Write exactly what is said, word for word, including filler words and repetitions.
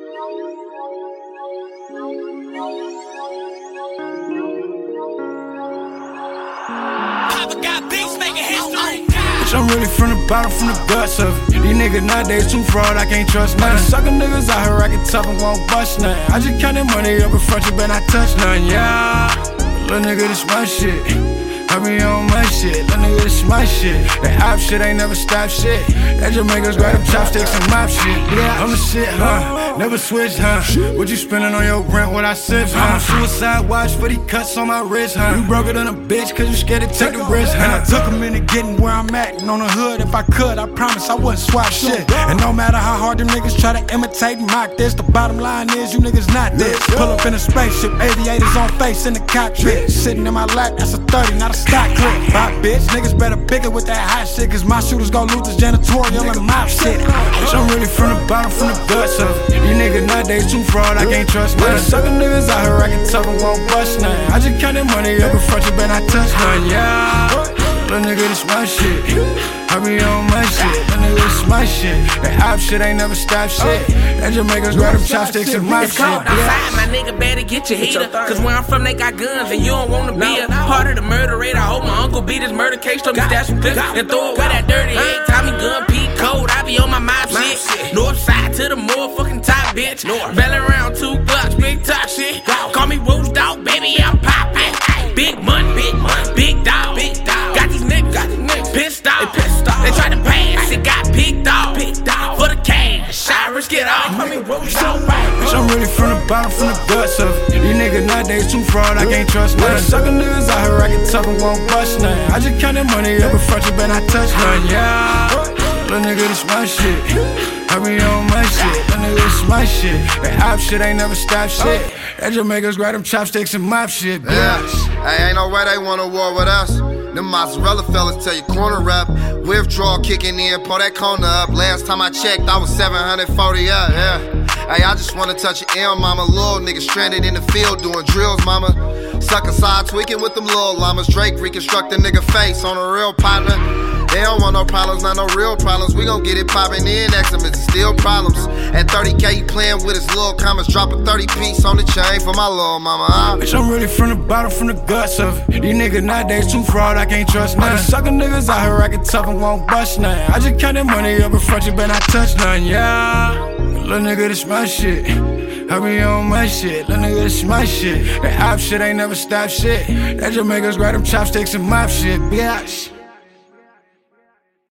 Bitch, I'm really from the bottom, from the guts of it. These niggas nowadays too fraud, I can't trust none. Sucker niggas out here acting tough and won't bust nothing. I just count that money up in front, you better not touch nothing, yeah. Little nigga, this my shit. I be on my shit, little nigga, this my shit. That op shit ain't never stop shit. That Jamaicans grab them chopsticks and mop shit. Yeah, I'm the shit, huh? Never switch, huh? What you spending on your rent, what I sip, huh? I'm a suicide watch for these cuts on my wrist, huh? You broke it on a bitch cause you scared to take the risk, huh? And I took a minute getting where I'm at. And on the hood, if I could, I promise I wouldn't swap shit. And no matter how hard them niggas try to imitate and mock this, the bottom line is you niggas not this. Pull up in a spaceship, aviators on face in the cockpit. Sitting in my lap, that's a thirty, not a stock clip. Bop bitch, niggas better pick it with that hot shit, cause my shooters gon' lose this janitorial and mop shit. Bitch, I'm really from the bottom, from the guts of it. These niggas nowadays too fraud, I can't trust none. Sucker niggas out here acting tough and won't bust nothing. I just count that money up in front, you better not touch nothing, yeah. Little nigga, this my shit. I be on my shit. Little nigga, this my shit. That op shit ain't never stop shit. That Jamaicans grab them chopsticks and my shit. It's cold outside, my nigga, better get your heater. Cause where I'm from, they got guns and you don't wanna be a part of the murder rate. I hope my uncle beat his murder case, told me stash some clips and throw away that dirty egg. Tommy gun, Pete Code, I be on my mob shit. North side to the motherfucking top, bitch. Bell around two blocks, big top shit. Call me Roach Dog, baby, I'm poppin'. Big money, big money, big dog, big dog. Got these niggas, got these niggas pissed off. They pissed off. They tried to pass, it got picked off. Picked off for the cash. Cyrus, get off. I mean, Roach Dog, bitch, I'm really from the bottom, from the guts of it. These niggas nowadays too fraud, I can't trust none. Sucker niggas out here acting tough and won't bust nothing. I just count that money up in front, you better not touch nothing, yeah. Little nigga, this my shit. I be on my shit. Little nigga, this my shit. That op shit ain't never stop shit. That Jamaicans grab them chopsticks and mop shit, bitch. Yeah. Hey, ain't no way they want a war with us. Them mozzarella fellas tell you corner rap. Withdrawal kicking in, pull that corner up. Last time I checked, I was seven hundred forty up, yeah. Hey, I just wanna touch your M, mama. Little nigga stranded in the field doing drills, mama. Sucker side tweaking with them little llamas. Drake reconstruct a nigga face on a real partner. They don't want no problems, not no real problems. We gon' get it poppin' in eczemas and still problems. At thirty K, he playin' with his little commas. Drop a thirty piece on the chain for my little mama, huh? Bitch, I'm really from the bottom, from the guts of it. These niggas nowadays too fraud, I can't trust none. Sucker niggas out here acting tough and won't bust nothing. I just count that money up in front, you better not touch nothing, yeah. Little nigga, this my shit. I be on my shit. Little nigga, this my shit. That op shit ain't never stop shit. That Jamaicans grab them chopsticks and mop shit, bitch.